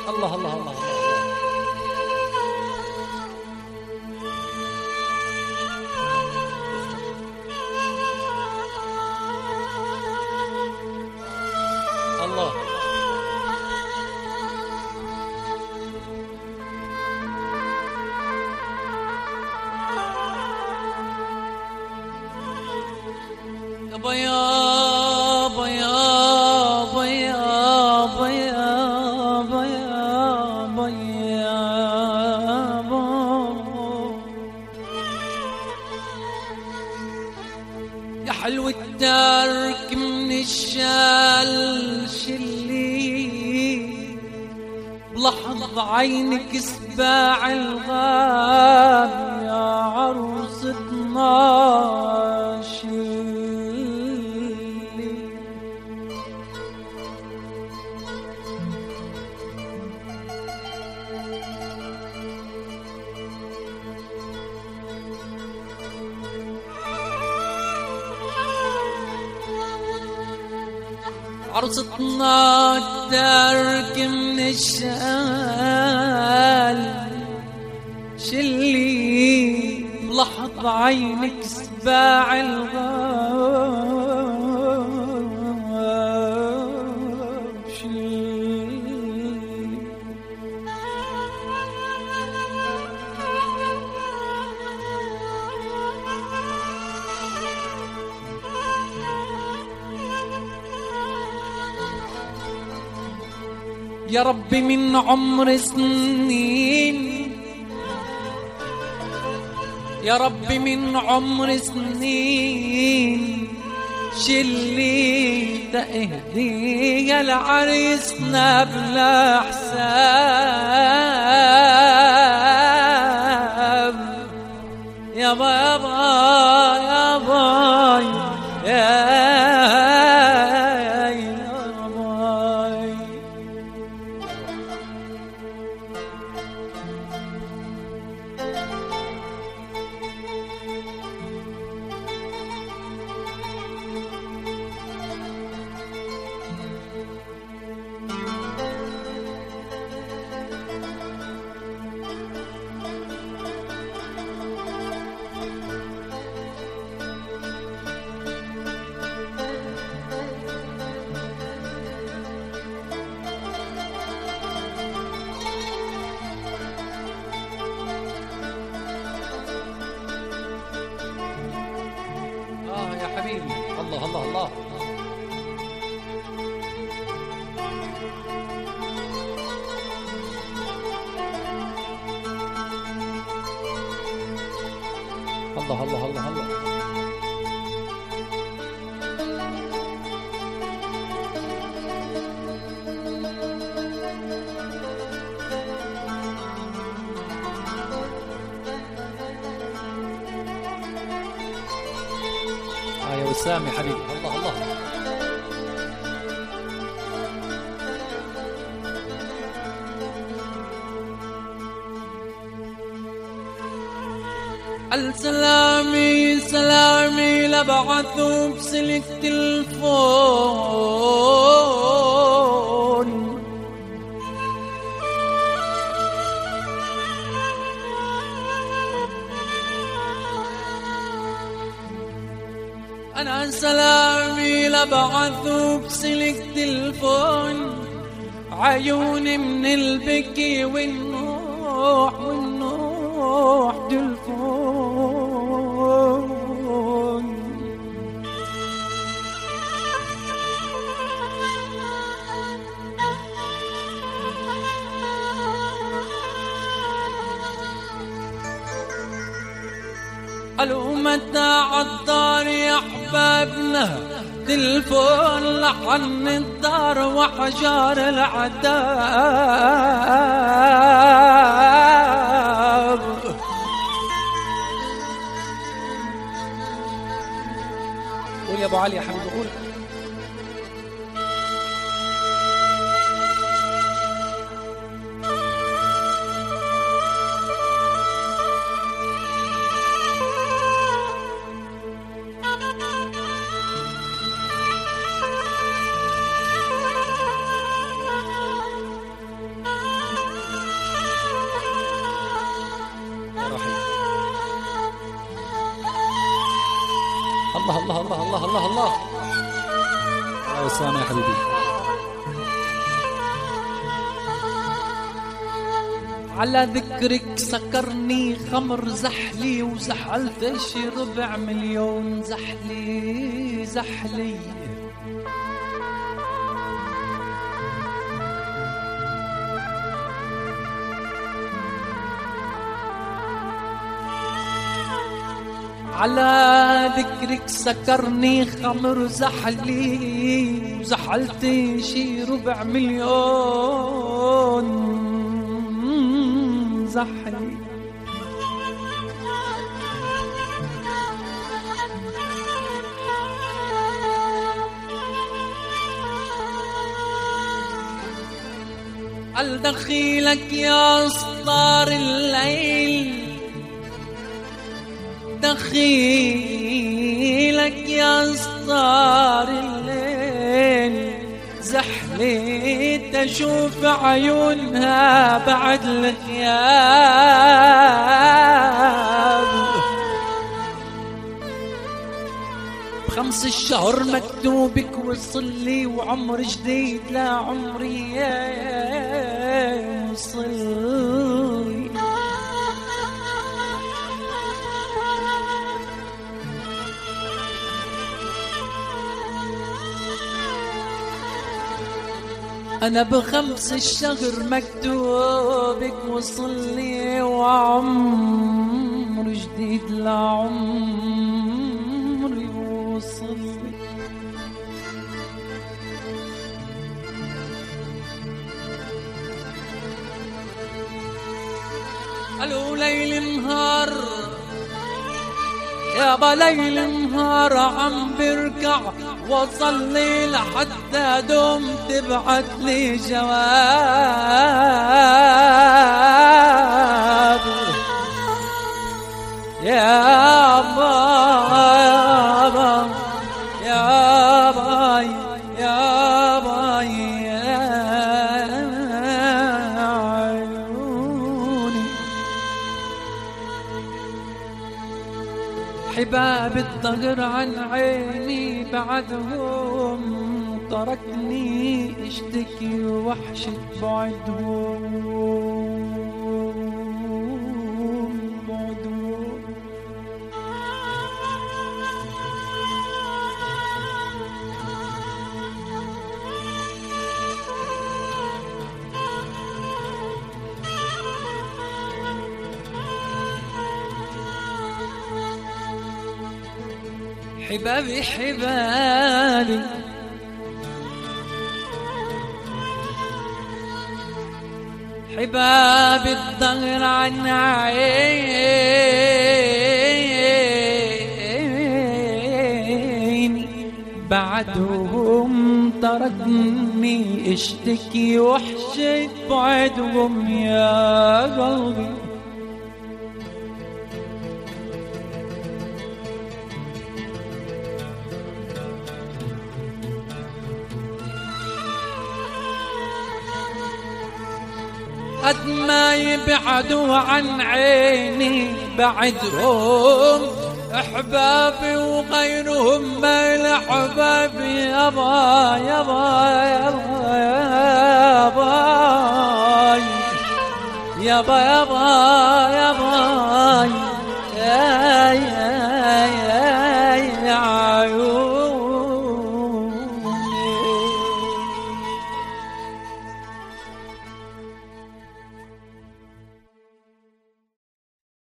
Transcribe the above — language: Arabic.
الله الله الله الله الله. يابا يابا يابا يابا يابا يابا يابا يا حلو الترك من الشال شلي بلحظ عينك سباع الغاب يا عروستنا شلي. عروستنا الدرك من الشال شلي بلحظ عينك سباع الغاب شلي. يا ربي من عمر سنين، يا ربي من عمر سنين شلي تهدي لعريسنا بلا حساب. يا بابا يا باي يا حبيبي. الله الله الله. الله الله الله الله. يا وسام يا حبيبي. الله الله. السلامي سلامي لبعثوا بسلك تلفون، أنا سلامي لبعثوا بسلك تلفون، عيوني من البكي والنوح والنوح تلفون. قالوا متى عالدار يا أحبابنا تلفون، لحن الدار وحجار العذاب. قول يا أبو علي يا حبيبي قول. الله الله الله الله الله. يا أسامة يا حبيبي. على ذكرك سكرني خمر زحلي وزحلت شي 4,000,000 زحلي زحلي. على ذكرك سكرني خمر زحلي وزحلت شي 4,000,000 زحلي. الدخيلك يا صدار الليل دخيلك يا صدار الليل زحليت اشوف عيونها بعد الغياب. ب5 الشهر مكتوبك وصلي وعمر جديد لا عمري وصلي. أنا ب5 الشهر مكتوبك وصلي وعمر جديد لعمري وصلي. قالوا ليل نهار يابا ليل نهار عم بركع وصلي لحتى دوم تبعت لي جواب. يا بابا يا باي يا باي يا عيوني. حباب الطهر عن عيني بعدهم تركني اشتكي وحشة بعدهم. حبابي حبابي حبابي الضغر عن عيني بعدهم تركني اشتكي وحشة بعدهم يا قلبي. قد ما يبعدوا عن عيني بعدهم احبابي وغيرهم ما الاحبابي يابا يابا يابا يابا يابا يابا